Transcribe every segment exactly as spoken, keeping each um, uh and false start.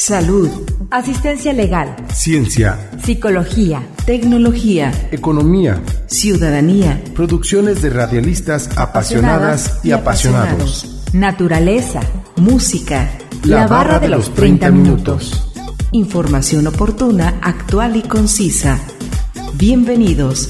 salud, asistencia legal, ciencia, psicología, tecnología, economía, ciudadanía, producciones de radialistas apasionadas y apasionados, naturaleza, música, la, la barra de los treinta minutos. Información oportuna, actual y concisa. Bienvenidos.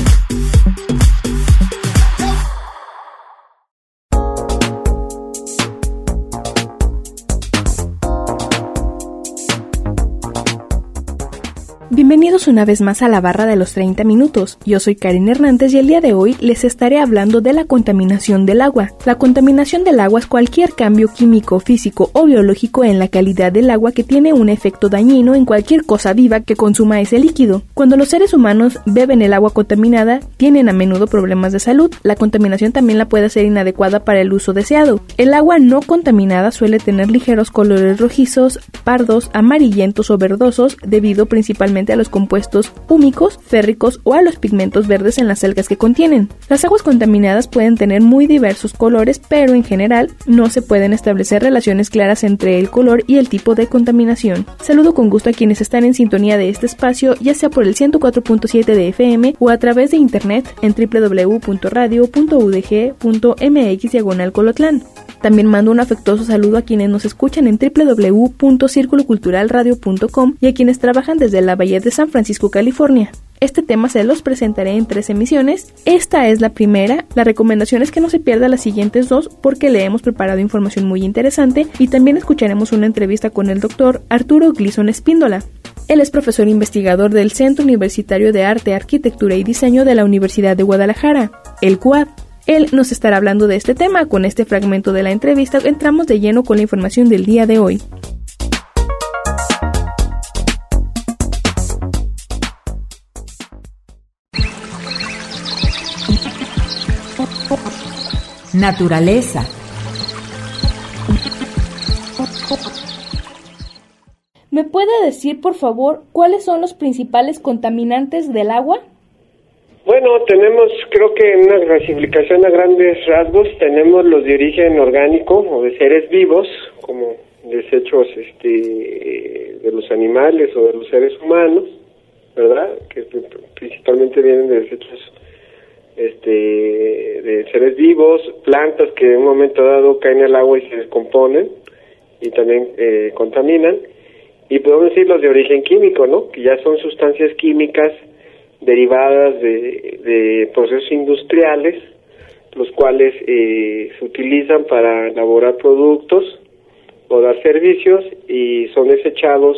Bienvenidos una vez más a la barra de los treinta minutos. Yo soy Karen Hernández y el día de hoy les estaré hablando de la contaminación del agua. La contaminación del agua es cualquier cambio químico, físico o biológico en la calidad del agua que tiene un efecto dañino en cualquier cosa viva que consuma ese líquido. Cuando los seres humanos beben el agua contaminada, tienen a menudo problemas de salud. La contaminación también la puede ser inadecuada para el uso deseado. El agua no contaminada suele tener ligeros colores rojizos, pardos, amarillentos o verdosos debido principalmente a los compuestos húmicos, férricos o a los pigmentos verdes en las algas que contienen. Las aguas contaminadas pueden tener muy diversos colores, pero en general no se pueden establecer relaciones claras entre el color y el tipo de contaminación. Saludo con gusto a quienes están en sintonía de este espacio, ya sea por el ciento cuatro punto siete de F M o a través de internet en doble u doble u doble u punto radio punto u d g punto m x diagonal Colotlán. También mando un afectuoso saludo a quienes nos escuchan en doble u doble u doble u punto círculo cultural radio punto com y a quienes trabajan desde la Bahía de San Francisco, California. Este tema se los presentaré en tres emisiones. Esta es la primera. La recomendación es que no se pierda las siguientes dos porque le hemos preparado información muy interesante y también escucharemos una entrevista con el doctor Arturo Gleason Espíndola. Él es profesor investigador del Centro Universitario de Arte, Arquitectura y Diseño de la Universidad de Guadalajara, el C U A D. Él nos estará hablando de este tema. Con este fragmento de la entrevista entramos de lleno con la información del día de hoy. Naturaleza. ¿Me puede decir, por favor, cuáles son los principales contaminantes del agua? Bueno, tenemos, creo que en una clasificación a grandes rasgos, tenemos los de origen orgánico o de seres vivos, como desechos este, de los animales o de los seres humanos, ¿verdad? Que principalmente vienen de desechos este, de seres vivos, plantas que en un momento dado caen al agua y se descomponen y también eh, contaminan. Y podemos decir los de origen químico, ¿no? Que ya son sustancias químicas derivadas de, de procesos industriales, los cuales eh, se utilizan para elaborar productos o dar servicios y son desechados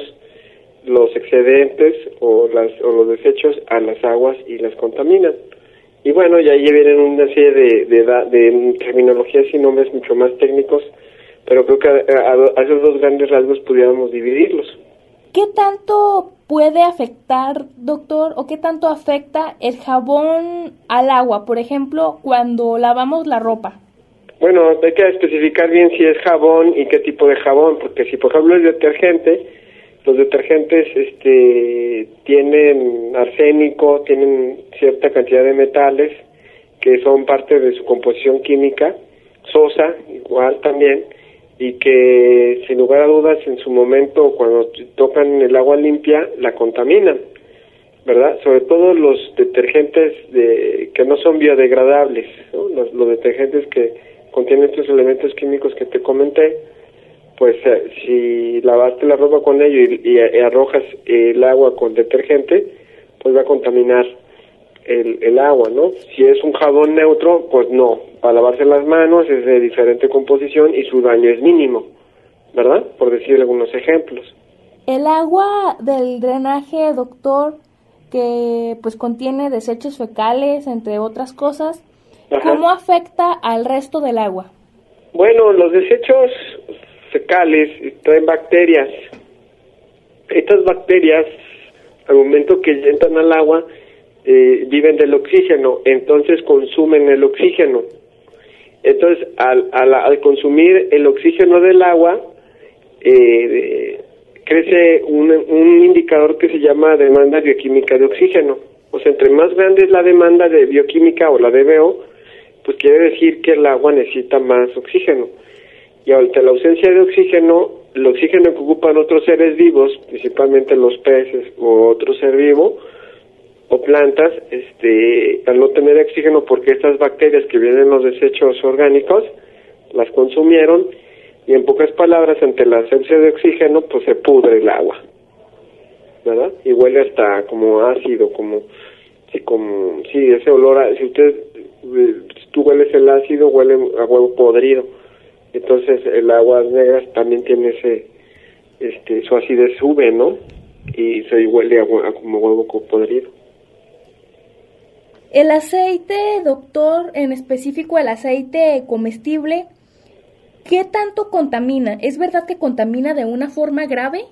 los excedentes o, las, o los desechos a las aguas y las contaminan. Y bueno, ya ahí vienen una serie de, de, de, de terminologías y nombres mucho más técnicos, pero creo que a, a, a esos dos grandes rasgos pudiéramos dividirlos. ¿Qué tanto puede afectar, doctor, o qué tanto afecta el jabón al agua, por ejemplo, cuando lavamos la ropa? Bueno, hay que especificar bien si es jabón y qué tipo de jabón, porque si por ejemplo es detergente, los detergentes este, tienen arsénico, tienen cierta cantidad de metales que son parte de su composición química, sosa igual también, y que sin lugar a dudas en su momento cuando tocan el agua limpia la contaminan, ¿verdad? Sobre todo los detergentes de, que no son biodegradables, ¿no? Los, los detergentes que contienen estos elementos químicos que te comenté, pues eh, si lavaste la ropa con ello y, y, y arrojas el agua con detergente, pues va a contaminar el, el agua, ¿no? Si es un jabón neutro, pues no. Para lavarse las manos es de diferente composición y su daño es mínimo, ¿verdad? Por decir algunos ejemplos. El agua del drenaje, doctor, que pues contiene desechos fecales, entre otras cosas, Ajá. ¿Cómo afecta al resto del agua? Bueno, los desechos fecales traen bacterias. Estas bacterias, al momento que entran al agua, eh, viven del oxígeno, entonces consumen el oxígeno. Entonces, al, al, al consumir el oxígeno del agua, eh, crece un, un indicador que se llama demanda bioquímica de oxígeno. O sea, entre más grande es la demanda de bioquímica o la D B O, pues quiere decir que el agua necesita más oxígeno. Y ante la ausencia de oxígeno, el oxígeno que ocupan otros seres vivos, principalmente los peces o otro ser vivo o plantas, este, al no tener oxígeno porque estas bacterias que vienen en los desechos orgánicos las consumieron, y en pocas palabras, ante la ausencia de oxígeno, pues se pudre el agua, ¿verdad? Y huele hasta como ácido, como, sí, como, sí, ese olor, a, si usted, si tú hueles el ácido, huele a huevo podrido. Entonces el agua negra también tiene ese, este, su acidez sube, ¿no? Y se huele a, a como huevo podrido. El aceite, doctor, en específico el aceite comestible, ¿qué tanto contamina? ¿Es verdad que contamina de una forma grave?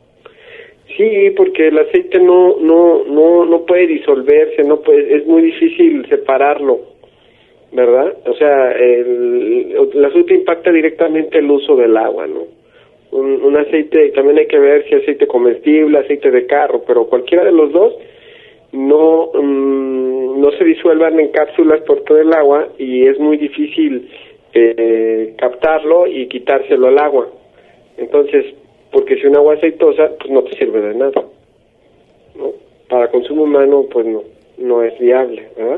Sí, porque el aceite no no no no puede disolverse, no puede, es muy difícil separarlo, ¿verdad? O sea, el, el aceite impacta directamente el uso del agua, ¿no? Un, un aceite, también hay que ver si aceite comestible, aceite de carro, pero cualquiera de los dos no um, no se disuelvan en cápsulas por todo el agua y es muy difícil eh, captarlo y quitárselo al agua. Entonces, porque si un agua aceitosa, pues no te sirve de nada, ¿no? Para consumo humano, pues no, no es viable, ¿verdad?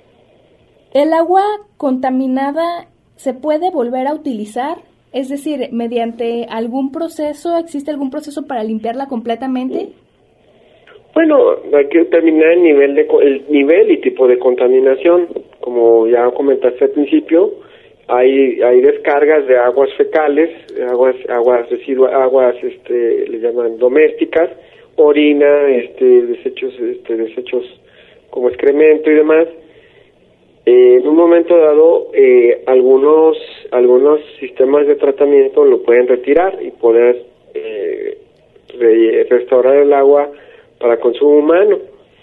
¿El agua contaminada se puede volver a utilizar? Es decir, mediante algún proceso, ¿existe algún proceso para limpiarla completamente? Bueno, hay que determinar el nivel de el nivel y tipo de contaminación. Como ya comentaste al principio, hay hay descargas de aguas fecales, aguas aguas residuales, aguas este le llaman domésticas, orina, este desechos este desechos como excremento y demás. Eh, en un momento dado, eh, algunos algunos sistemas de tratamiento lo pueden retirar y poder eh, re- restaurar el agua para consumo humano,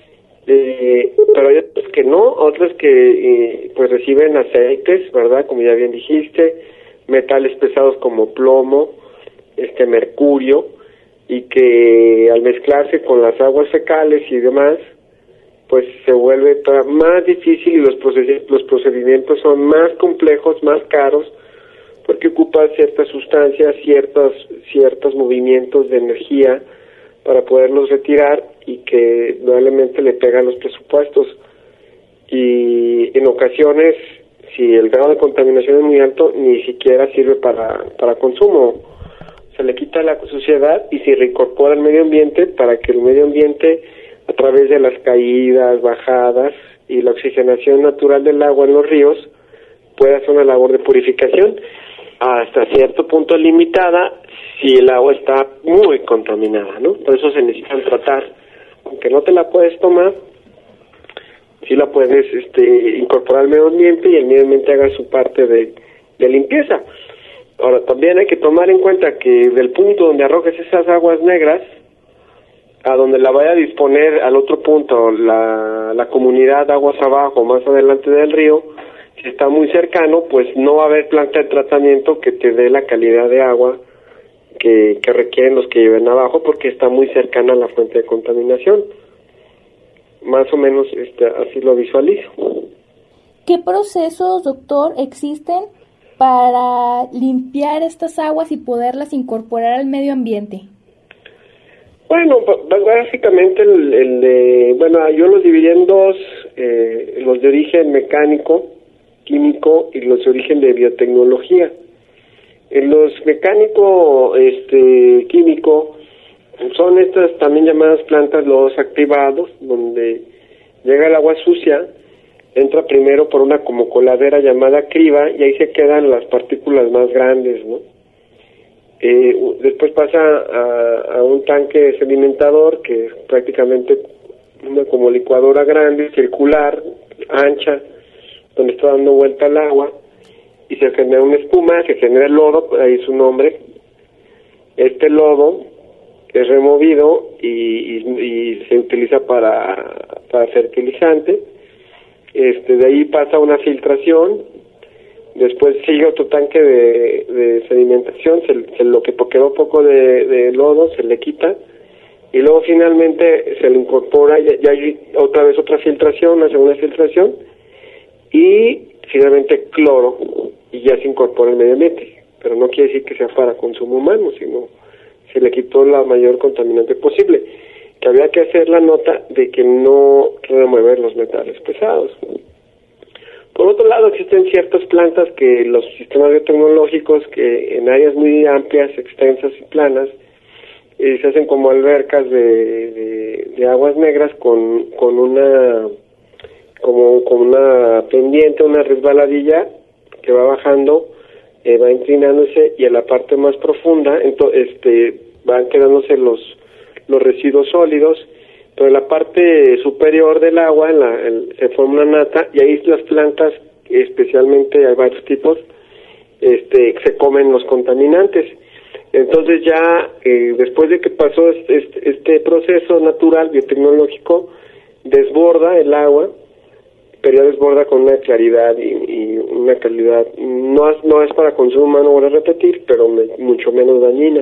eh, pero hay otros que no, otros que eh, pues reciben aceites, ¿verdad? Como ya bien dijiste, metales pesados como plomo, este mercurio, y que al mezclarse con las aguas fecales y demás, pues se vuelve más difícil y los proced- los procedimientos son más complejos, más caros, porque ocupa ciertas sustancias, ciertos ciertos movimientos de energía para poderlos retirar y que probablemente le pegan los presupuestos. Y en ocasiones, si el grado de contaminación es muy alto, ni siquiera sirve para, para consumo. Se le quita la suciedad y se reincorpora al medio ambiente para que el medio ambiente, a través de las caídas, bajadas y la oxigenación natural del agua en los ríos, pueda hacer una labor de purificación hasta cierto punto limitada si el agua está muy contaminada, ¿no? Por eso se necesitan tratar. Aunque no te la puedes tomar, sí la puedes este, incorporar al medio ambiente y el medio ambiente haga su parte de, de limpieza. Ahora, también hay que tomar en cuenta que del punto donde arrojes esas aguas negras, a donde la vaya a disponer al otro punto la, la comunidad aguas abajo, más adelante del río, si está muy cercano, pues no va a haber planta de tratamiento que te dé la calidad de agua que, que requieren los que lleven abajo, porque está muy cercana a la fuente de contaminación. Más o menos este, así lo visualizo. ¿Qué procesos, doctor, existen para limpiar estas aguas y poderlas incorporar al medio ambiente? Bueno, básicamente el, el de, bueno, yo los dividí en dos, eh, los de origen mecánico, químico y los de origen de biotecnología. En los mecánico, este, químico, son estas también llamadas plantas lodos activados, donde llega el agua sucia, entra primero por una como coladera llamada criba y ahí se quedan las partículas más grandes, ¿no? Eh, después pasa a, a un tanque sedimentador que es prácticamente una como licuadora grande, circular, ancha, donde está dando vuelta el agua y se genera una espuma, se genera el lodo, ahí su nombre. Este lodo es removido y, y, y se utiliza para, para fertilizante. Este, de ahí pasa una filtración, después sigue otro tanque de, de sedimentación, se, se, lo que quedó poco de, de lodo se le quita y luego finalmente se le incorpora, ya, ya hay otra vez otra filtración, una segunda filtración y finalmente cloro y ya se incorpora el medio ambiente. pero no quiere decir que sea para consumo humano, sino se le quitó la mayor contaminante posible, que había que hacer la nota de que no remover los metales pesados. Por otro lado, existen ciertas plantas que los sistemas biotecnológicos, que en áreas muy amplias, extensas y planas, eh, se hacen como albercas de, de, de aguas negras con, con una como con una pendiente, una resbaladilla que va bajando, eh, va inclinándose, y en la parte más profunda entonces, este, van quedándose los los residuos sólidos, pero en la parte superior del agua en la, en, se forma una nata, y ahí las plantas, especialmente hay varios tipos, este, se comen los contaminantes. Entonces ya eh, después de que pasó este, este, este proceso natural biotecnológico, desborda el agua, pero ya desborda con una claridad y, y una calidad, no es, no es para consumo humano, voy a repetir, pero me, mucho menos dañina.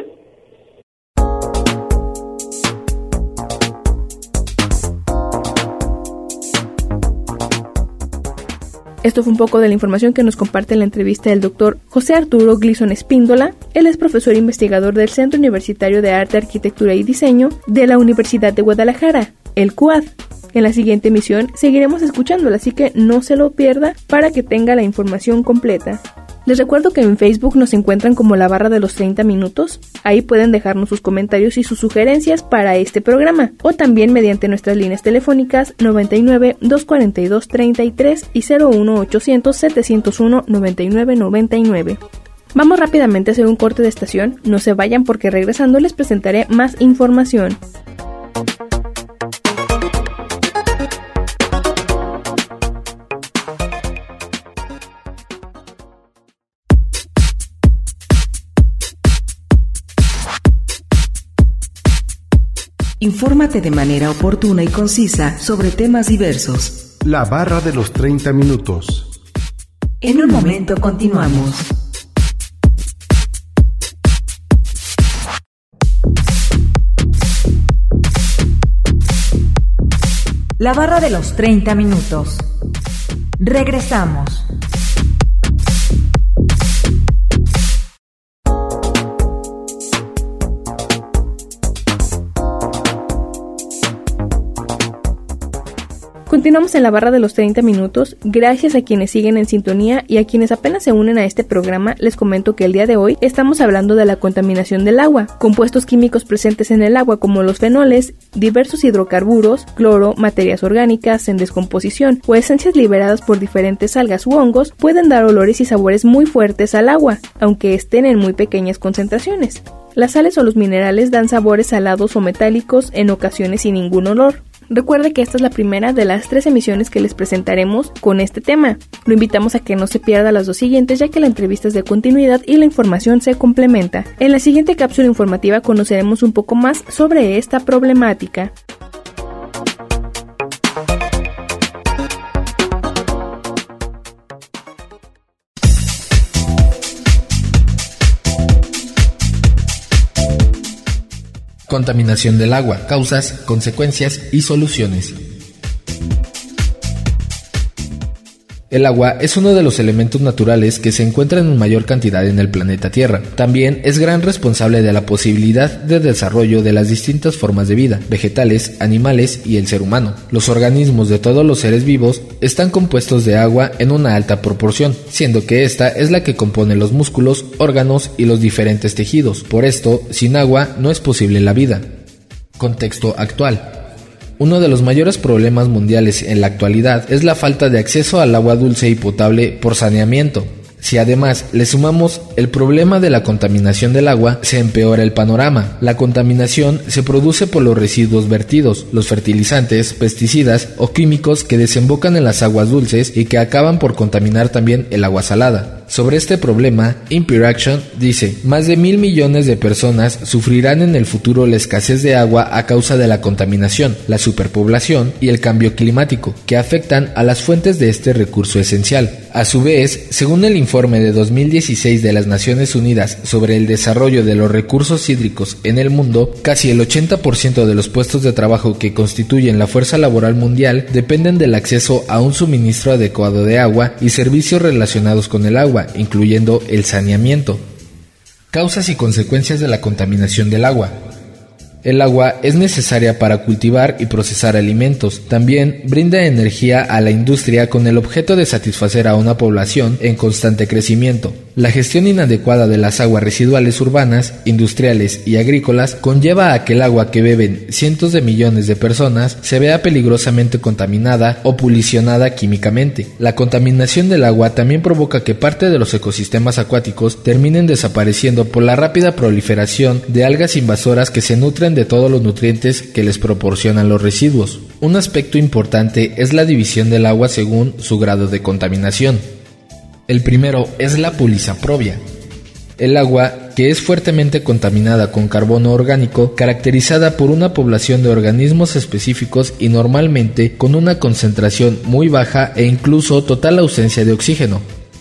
Esto fue un poco de la información que nos comparte en la entrevista el doctor José Arturo Glisson Espíndola. Él es profesor e investigador del Centro Universitario de Arte, Arquitectura y Diseño de la Universidad de Guadalajara, el C U A D. En la siguiente emisión seguiremos escuchándolo, así que no se lo pierda para que tenga la información completa. Les recuerdo que en Facebook nos encuentran como la barra de los treinta minutos. Ahí pueden dejarnos sus comentarios y sus sugerencias para este programa, o también mediante nuestras líneas telefónicas noventa y nueve, doscientos cuarenta y dos, treinta y tres y cero uno ochocientos, setecientos uno, noventa y nueve noventa y nueve. Vamos rápidamente a hacer un corte de estación. No se vayan, porque regresando les presentaré más información. Infórmate de manera oportuna y concisa sobre temas diversos. La barra de los treinta minutos. En un momento continuamos. La barra de los treinta minutos. Regresamos. Continuamos en la barra de los treinta minutos. Gracias a quienes siguen en sintonía y a quienes apenas se unen a este programa. Les comento que el día de hoy estamos hablando de la contaminación del agua, compuestos químicos presentes en el agua como los fenoles, diversos hidrocarburos, cloro, materias orgánicas en descomposición o esencias liberadas por diferentes algas u hongos pueden dar olores y sabores muy fuertes al agua, aunque estén en muy pequeñas concentraciones. Las sales o los minerales dan sabores salados o metálicos, en ocasiones sin ningún olor. Recuerde que esta es la primera de las tres emisiones que les presentaremos con este tema. Lo invitamos a que no se pierda las dos siguientes, ya que la entrevista es de continuidad y la información se complementa. En la siguiente cápsula informativa conoceremos un poco más sobre esta problemática. Contaminación del agua, causas, consecuencias y soluciones. El agua es uno de los elementos naturales que se encuentran en mayor cantidad en el planeta Tierra. También es gran responsable de la posibilidad de desarrollo de las distintas formas de vida, vegetales, animales y el ser humano. Los organismos de todos los seres vivos están compuestos de agua en una alta proporción, siendo que esta es la que compone los músculos, órganos y los diferentes tejidos. Por esto, sin agua no es posible la vida. Contexto actual. Uno de los mayores problemas mundiales en la actualidad es la falta de acceso al agua dulce y potable por saneamiento. Si además le sumamos el problema de la contaminación del agua, se empeora el panorama. La contaminación se produce por los residuos vertidos, los fertilizantes, pesticidas o químicos que desembocan en las aguas dulces y que acaban por contaminar también el agua salada. Sobre este problema, Impure Action dice: más de mil millones de personas sufrirán en el futuro la escasez de agua a causa de la contaminación, la superpoblación y el cambio climático, que afectan a las fuentes de este recurso esencial. A su vez, según el informe de dos mil dieciséis de las Naciones Unidas sobre el desarrollo de los recursos hídricos en el mundo, casi el ochenta por ciento de los puestos de trabajo que constituyen la fuerza laboral mundial dependen del acceso a un suministro adecuado de agua y servicios relacionados con el agua, incluyendo el saneamiento. Causas y consecuencias de la contaminación del agua. El agua es necesaria para cultivar y procesar alimentos. También brinda energía a la industria con el objeto de satisfacer a una población en constante crecimiento. La gestión inadecuada de las aguas residuales urbanas, industriales y agrícolas conlleva a que el agua que beben cientos de millones de personas se vea peligrosamente contaminada o polucionada químicamente. La contaminación del agua también provoca que parte de los ecosistemas acuáticos terminen desapareciendo por la rápida proliferación de algas invasoras que se nutren de todos los nutrientes que les proporcionan los residuos. Un aspecto importante es la división del agua según su grado de contaminación. El primero es la polisaprobia. El agua, que es fuertemente contaminada con carbono orgánico, caracterizada por una población de organismos específicos y normalmente con una concentración muy baja e incluso total ausencia de oxígeno.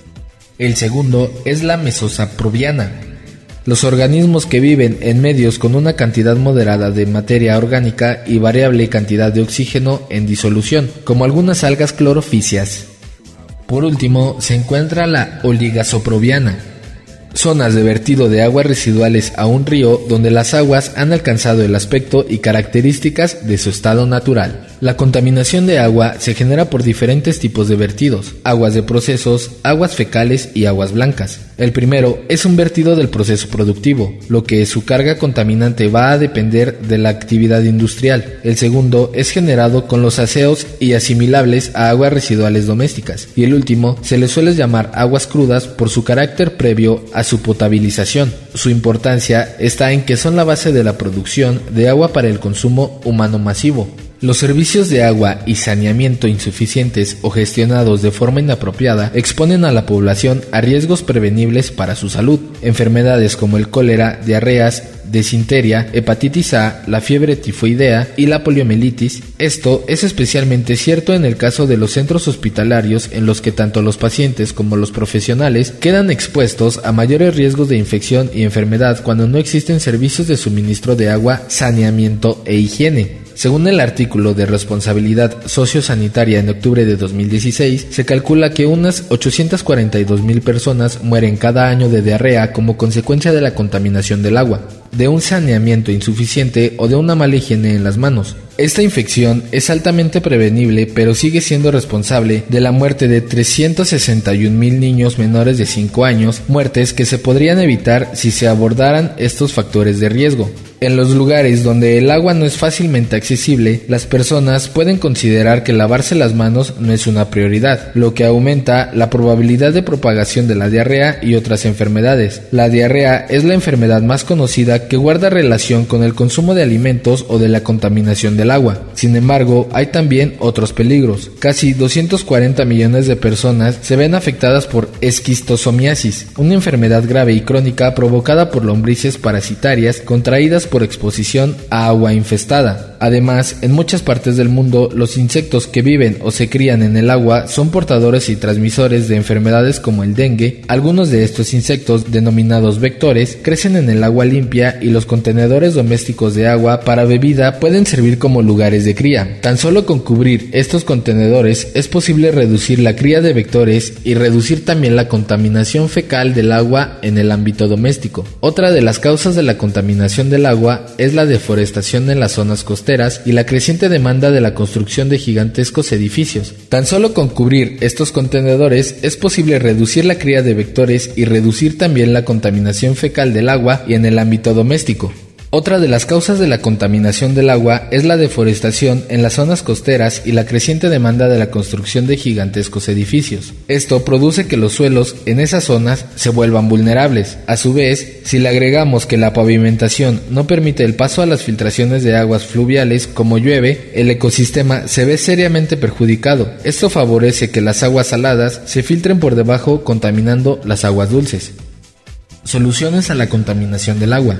El segundo es la mesosaprobiana. Los organismos que viven en medios con una cantidad moderada de materia orgánica y variable cantidad de oxígeno en disolución, como algunas algas clorofíceas. Por último, se encuentra la oligosaprobiana. Zonas de vertido de aguas residuales a un río donde las aguas han alcanzado el aspecto y características de su estado natural. La contaminación de agua se genera por diferentes tipos de vertidos: aguas de procesos, aguas fecales y aguas blancas. El primero es un vertido del proceso productivo, lo que su carga contaminante va a depender de la actividad industrial. El segundo es generado con los aseos y asimilables a aguas residuales domésticas. Y el último se le suele llamar aguas crudas por su carácter previo a su potabilización. Su importancia está en que son la base de la producción de agua para el consumo humano masivo. Los servicios de agua y saneamiento insuficientes o gestionados de forma inapropiada exponen a la población a riesgos prevenibles para su salud. Enfermedades como el cólera, diarreas, disentería, hepatitis A, la fiebre tifoidea y la poliomielitis. Esto es especialmente cierto en el caso de los centros hospitalarios, en los que tanto los pacientes como los profesionales quedan expuestos a mayores riesgos de infección y enfermedad cuando no existen servicios de suministro de agua, saneamiento e higiene. Según el artículo de responsabilidad sociosanitaria en octubre de dos mil dieciséis, se calcula que unas ochocientas cuarenta y dos mil personas mueren cada año de diarrea como consecuencia de la contaminación del agua, de un saneamiento insuficiente o de una mala higiene en las manos. Esta infección es altamente prevenible, pero sigue siendo responsable de la muerte de trescientos sesenta y un mil niños menores de cinco años, muertes que se podrían evitar si se abordaran estos factores de riesgo. En los lugares donde el agua no es fácilmente accesible, las personas pueden considerar que lavarse las manos no es una prioridad, lo que aumenta la probabilidad de propagación de la diarrea y otras enfermedades. La diarrea es la enfermedad más conocida que guarda relación con el consumo de alimentos o de la contaminación del agua. Sin embargo, hay también otros peligros. Casi doscientos cuarenta millones de personas se ven afectadas por esquistosomiasis, una enfermedad grave y crónica provocada por lombrices parasitarias contraídas por exposición a agua infestada. Además, en muchas partes del mundo, los insectos que viven o se crían en el agua son portadores y transmisores de enfermedades como el dengue. Algunos de estos insectos, denominados vectores, crecen en el agua limpia y los contenedores domésticos de agua para bebida pueden servir como lugares de cría. Tan solo con cubrir estos contenedores es posible reducir la cría de vectores y reducir también la contaminación fecal del agua en el ámbito doméstico. Otra de las causas de la contaminación del agua es la deforestación en las zonas costeras y la creciente demanda de la construcción de gigantescos edificios. Tan solo con cubrir estos contenedores es posible reducir la cría de vectores y reducir también la contaminación fecal del agua y en el ámbito doméstico. Otra de las causas de la contaminación del agua es la deforestación en las zonas costeras y la creciente demanda de la construcción de gigantescos edificios. Esto produce que los suelos en esas zonas se vuelvan vulnerables. A su vez, si le agregamos que la pavimentación no permite el paso a las filtraciones de aguas fluviales como llueve, el ecosistema se ve seriamente perjudicado. Esto favorece que las aguas saladas se filtren por debajo, contaminando las aguas dulces. Soluciones a la contaminación del agua.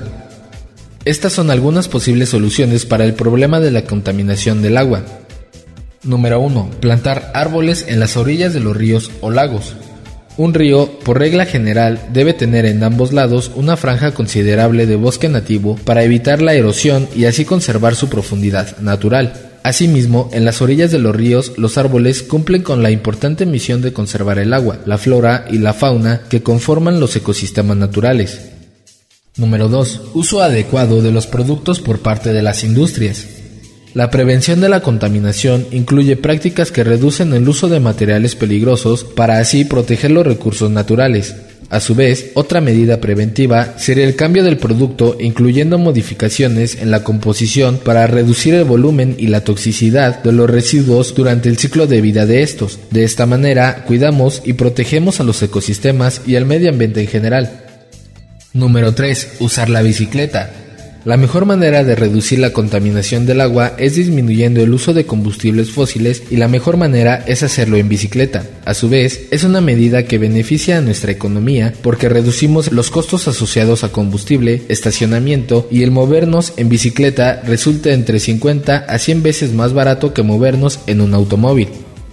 Estas son algunas posibles soluciones para el problema de la contaminación del agua. Número uno. Plantar árboles en las orillas de los ríos o lagos. Un río, por regla general, debe tener en ambos lados una franja considerable de bosque nativo para evitar la erosión y así conservar su profundidad natural. Asimismo, en las orillas de los ríos, los árboles cumplen con la importante misión de conservar el agua, la flora y la fauna que conforman los ecosistemas naturales. Número dos. Uso adecuado de los productos por parte de las industrias. La prevención de la contaminación incluye prácticas que reducen el uso de materiales peligrosos para así proteger los recursos naturales. A su vez, otra medida preventiva sería el cambio del producto, incluyendo modificaciones en la composición para reducir el volumen y la toxicidad de los residuos durante el ciclo de vida de estos. De esta manera, cuidamos y protegemos a los ecosistemas y al medio ambiente en general. Número tres. Usar la bicicleta. La mejor manera de reducir la contaminación del agua es disminuyendo el uso de combustibles fósiles y la mejor manera es hacerlo en bicicleta. A su vez, es una medida que beneficia a nuestra economía porque reducimos los costos asociados a combustible, estacionamiento y el movernos en bicicleta resulta entre cincuenta a cien veces más barato que movernos en un automóvil.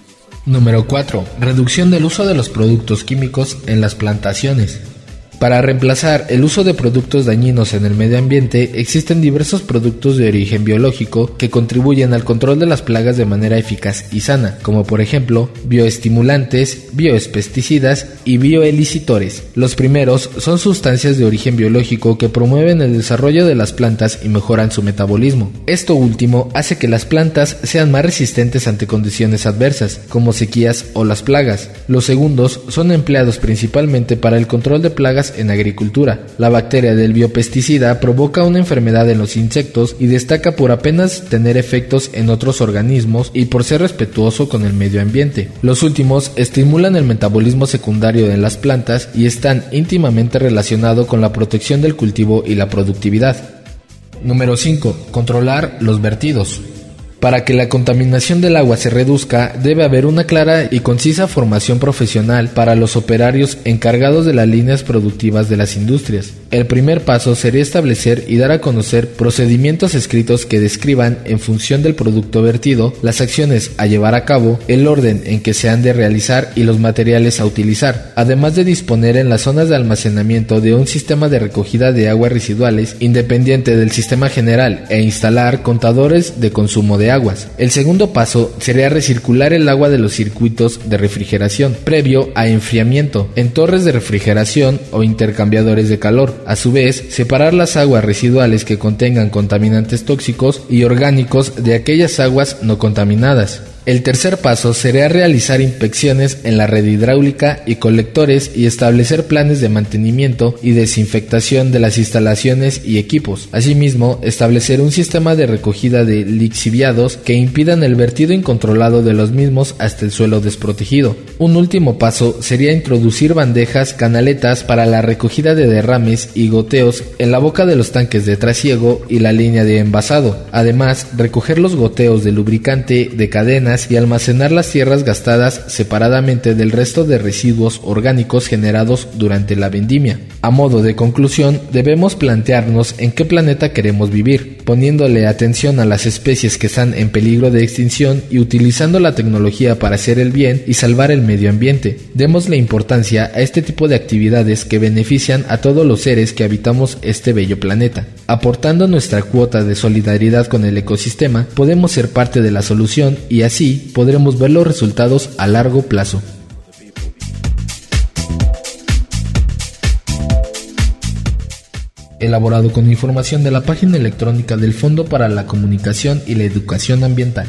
Número cuatro. Reducción del uso de los productos químicos en las plantaciones. Para reemplazar el uso de productos dañinos en el medio ambiente, existen diversos productos de origen biológico que contribuyen al control de las plagas de manera eficaz y sana, como por ejemplo bioestimulantes, biopesticidas y bioelicitores. Los primeros son sustancias de origen biológico que promueven el desarrollo de las plantas y mejoran su metabolismo. Esto último hace que las plantas sean más resistentes ante condiciones adversas, como sequías o las plagas. Los segundos son empleados principalmente para el control de plagas en agricultura. La bacteria del biopesticida provoca una enfermedad en los insectos y destaca por apenas tener efectos en otros organismos y por ser respetuoso con el medio ambiente. Los últimos estimulan el metabolismo secundario en las plantas y están íntimamente relacionados con la protección del cultivo y la productividad. Número cinco. Controlar los vertidos. Para que la contaminación del agua se reduzca, debe haber una clara y concisa formación profesional para los operarios encargados de las líneas productivas de las industrias. El primer paso sería establecer y dar a conocer procedimientos escritos que describan, en función del producto vertido, las acciones a llevar a cabo, el orden en que se han de realizar y los materiales a utilizar, además de disponer en las zonas de almacenamiento de un sistema de recogida de aguas residuales independiente del sistema general e instalar contadores de consumo de aguas. El segundo paso sería recircular el agua de los circuitos de refrigeración previo a enfriamiento en torres de refrigeración o intercambiadores de calor. A su vez, separar las aguas residuales que contengan contaminantes tóxicos y orgánicos de aquellas aguas no contaminadas. El tercer paso sería realizar inspecciones en la red hidráulica y colectores y establecer planes de mantenimiento y desinfectación de las instalaciones y equipos. Asimismo, establecer un sistema de recogida de lixiviados que impidan el vertido incontrolado de los mismos hasta el suelo desprotegido. Un último paso sería introducir bandejas canaletas para la recogida de derrames y goteos en la boca de los tanques de trasiego y la línea de envasado. Además, recoger los goteos de lubricante de cadena y almacenar las tierras gastadas separadamente del resto de residuos orgánicos generados durante la vendimia. A modo de conclusión, debemos plantearnos en qué planeta queremos vivir, poniéndole atención a las especies que están en peligro de extinción y utilizando la tecnología para hacer el bien y salvar el medio ambiente. Démosle importancia a este tipo de actividades que benefician a todos los seres que habitamos este bello planeta. Aportando nuestra cuota de solidaridad con el ecosistema, podemos ser parte de la solución y así podremos ver los resultados a largo plazo. Elaborado con información de la página electrónica del Fondo para la Comunicación y la Educación Ambiental.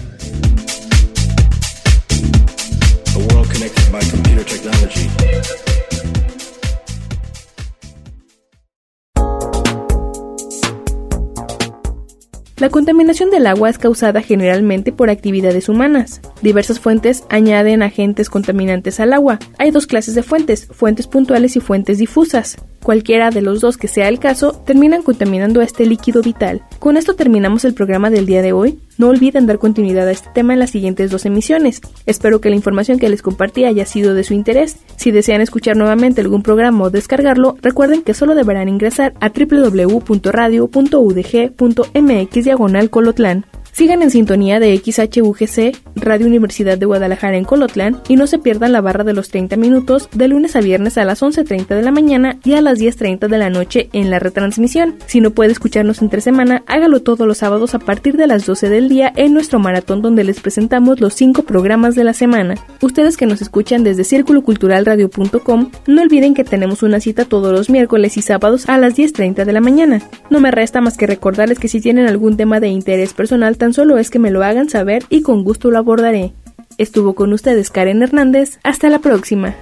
La contaminación del agua es causada generalmente por actividades humanas. Diversas fuentes añaden agentes contaminantes al agua. Hay dos clases de fuentes, fuentes puntuales y fuentes difusas. Cualquiera de los dos que sea el caso, terminan contaminando a este líquido vital. Con esto terminamos el programa del día de hoy. No olviden dar continuidad a este tema en las siguientes dos emisiones. Espero que la información que les compartí haya sido de su interés. Si desean escuchar nuevamente algún programa o descargarlo, recuerden que solo deberán ingresar a doble u doble u doble u punto radio punto u d g punto m x diagonal Colotlán. Sigan en sintonía de X H U G C, Radio Universidad de Guadalajara en Colotlán, y no se pierdan la barra de los treinta minutos de lunes a viernes a las once treinta de la mañana y a las diez treinta de la noche en la retransmisión. Si no puede escucharnos entre semana, hágalo todos los sábados a partir de las doce del día en nuestro maratón, donde les presentamos los cinco programas de la semana. Ustedes que nos escuchan desde círculo cultural radio punto com, no olviden que tenemos una cita todos los miércoles y sábados a las diez treinta de la mañana. No me resta más que recordarles que si tienen algún tema de interés personal, tan solo es que me lo hagan saber y con gusto lo abordaré. Estuvo con ustedes Karen Hernández. Hasta la próxima.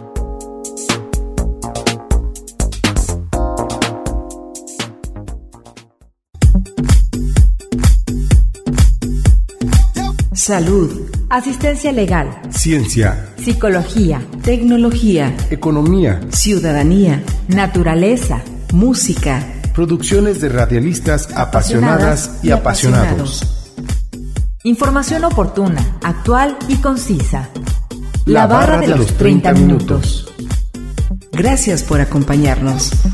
Salud, asistencia legal, ciencia, psicología, tecnología, economía, ciudadanía, naturaleza, música. Producciones de radialistas apasionadas y apasionados. Información oportuna, actual y concisa. La barra de los treinta minutos. Gracias por acompañarnos.